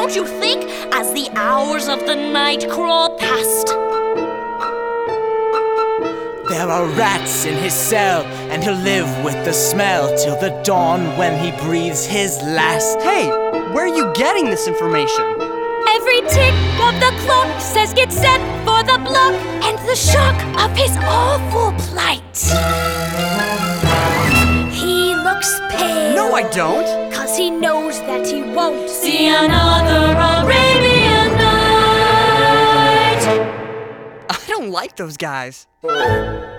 don't you think, as the hours of the night crawl past? There are rats in his cell, and he'll live with the smell till the dawn when he breathes his last. Hey, where are you getting this information? Every tick of the clock says get set for the block, and the shock of his awful plight. He looks pale. No, I don't. 'Cause he knows that he won't see another Arabian Night. I don't like those guys.